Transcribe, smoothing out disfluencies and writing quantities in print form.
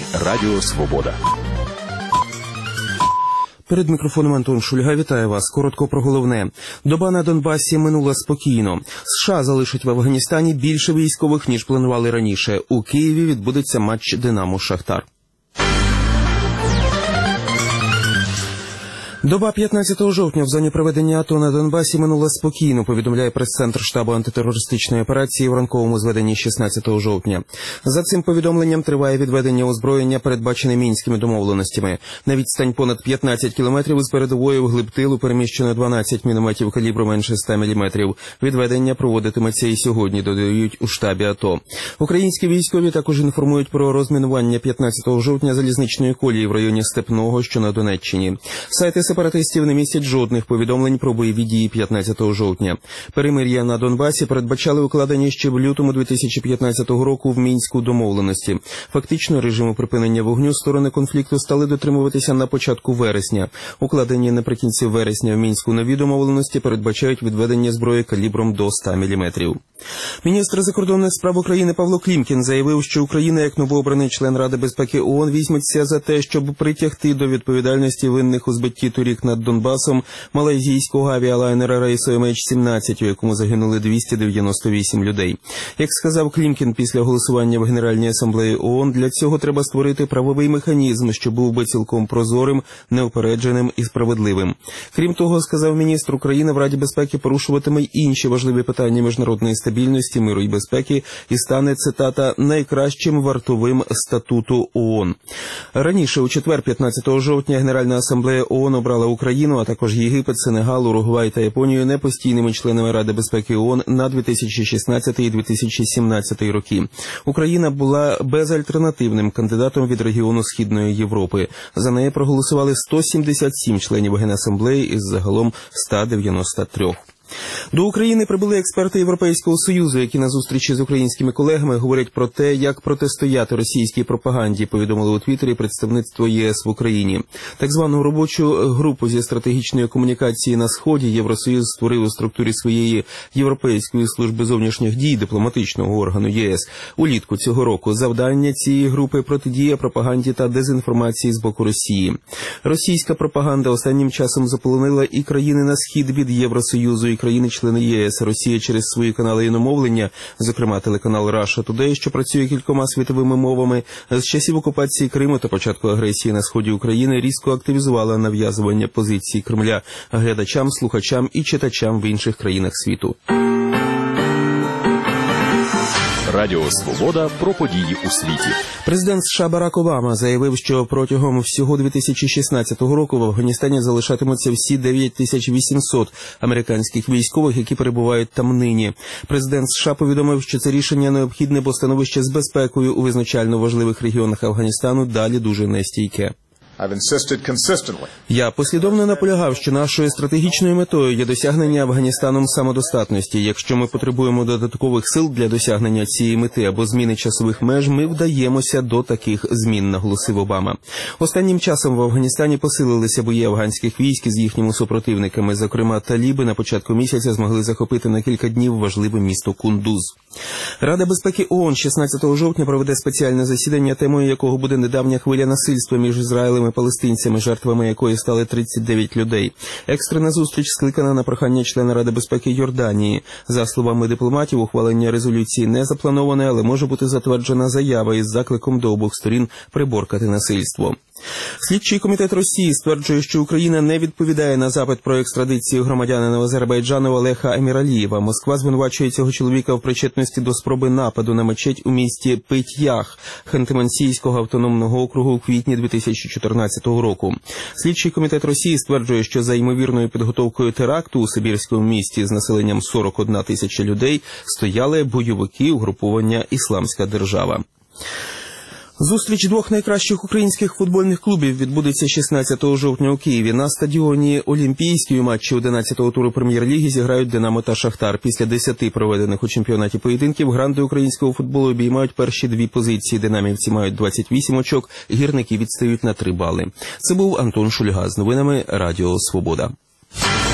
Радіо Свобода. Перед мікрофоном Антон Шульга. Вітаю вас. Коротко про головне. Доба на Донбасі минула спокійно. США залишать в Афганістані більше військових, ніж планували раніше. У Києві відбудеться матч «Динамо-Шахтар». Доба 15 жовтня в зоні проведення АТО на Донбасі минула спокійно, повідомляє прес-центр штабу антитерористичної операції в ранковому зведенні 16 жовтня. За цим повідомленням триває відведення озброєння, передбачене мінськими домовленостями. На відстань понад 15 кілометрів із передової вглиб тилу переміщено 12 мінометів калібру менше 100 мм. Відведення проводитиметься і сьогодні, додають у штабі АТО. Українські військові також інформують про розмінування 15 жовтня залізничної колії в районі Степного, що на Донеччині. Сайти сепаратистів не містять жодних повідомлень про бойові дії 15 жовтня. Перемир'я на Донбасі передбачали укладені ще в лютому 2015 року в Мінську домовленості. Фактично, режиму припинення вогню сторони конфлікту стали дотримуватися на початку вересня. Укладені наприкінці вересня в Мінську нові домовленості передбачають відведення зброї калібром до 100 мм. Міністр закордонних справ України Павло Клімкін заявив, що Україна, як новообраний член Ради безпеки ООН, візьметься за те, щоб притягти до відповідальності винних у збитті торік над Донбасом малайзійського авіалайнера рейсу MH17, у якому загинули 298 людей. Як сказав Клімкін після голосування в Генеральній асамблеї ООН, для цього треба створити правовий механізм, що був би цілком прозорим, неупередженим і справедливим. Крім того, сказав міністр, Україна в Раді безпеки порушуватиме й інші важливі питання міжнародної стабільності, миру і безпеки і стане, цитата, найкращим вартовим статуту ООН. Раніше, у четвер, 15 жовтня, Генеральна асамблея ООН обрала Україну, а також Єгипет, Сенегал, Уругвай та Японію непостійними членами Ради безпеки ООН на 2016 і 2017 роки. Україна була безальтернативним кандидатом від регіону Східної Європи. За неї проголосували 177 членів Генасамблеї із загалом 193. До України прибули експерти Європейського Союзу, які на зустрічі з українськими колегами говорять про те, як протистояти російській пропаганді, повідомили у Твіттері представництво ЄС в Україні. Так звану робочу групу зі стратегічної комунікації на Сході Євросоюз створив у структурі своєї Європейської служби зовнішніх дій дипломатичного органу ЄС. Улітку цього року завдання цієї групи – протидія пропаганді та дезінформації з боку Росії. Російська пропаганда останнім часом заполонила і країни на схід від Євросоюзу, і країни-члени ЄС. Росія через свої канали іномовлення, зокрема телеканал Russia Today, що працює кількома світовими мовами, з часів окупації Криму та початку агресії на сході України різко активізувала нав'язування позицій Кремля глядачам, слухачам і читачам в інших країнах світу. Радіо Свобода про події у світі. Президент США Барак Обама заявив, що протягом всього 2016 року в Афганістані залишатимуться всі 9800 американських військових, які перебувають там нині. Президент США повідомив, що це рішення необхідне, бо становище з безпекою у визначально важливих регіонах Афганістану далі дуже нестійке. Я послідовно наполягав, що нашою стратегічною метою є досягнення Афганістаном самодостатності. Якщо ми потребуємо додаткових сил для досягнення цієї мети або зміни часових меж, ми вдаємося до таких змін, наголосив Обама. Останнім часом в Афганістані посилилися бої афганських військ з їхніми супротивниками. Зокрема, таліби на початку місяця змогли захопити на кілька днів важливе місто Кундуз. Рада безпеки ООН 16 жовтня проведе спеціальне засідання, темою якого буде недавня хвиля насильства між Ізраїлем і палестинцями, жертвами якої стали 39 людей. Екстрена зустріч скликана на прохання члена Ради безпеки Йорданії. За словами дипломатів, ухвалення резолюції не заплановане, але може бути затверджена заява із закликом до обох сторін приборкати насильство. Слідчий комітет Росії стверджує, що Україна не відповідає на запит про екстрадицію громадянина Азербайджану Олега Аміралієва. Москва звинувачує цього чоловіка в причетності до спроби нападу на мечеть у місті Пит'ях Ханти-Мансійського автономного округу у квітні 2014 року. Слідчий комітет Росії стверджує, що за ймовірною підготовкою теракту у сибірському місті з населенням 41 тисяча людей стояли бойовики угруповання «Ісламська держава». Зустріч двох найкращих українських футбольних клубів відбудеться 16 жовтня у Києві. На стадіоні Олімпійській у матчі 11-го туру Прем'єр-ліги зіграють «Динамо» та «Шахтар». Після 10 проведених у чемпіонаті поєдинків гранди українського футболу обіймають перші дві позиції. Динамівці мають 28 очок, гірники відстають на 3 бали. Це був Антон Шульга з новинами Радіо Свобода.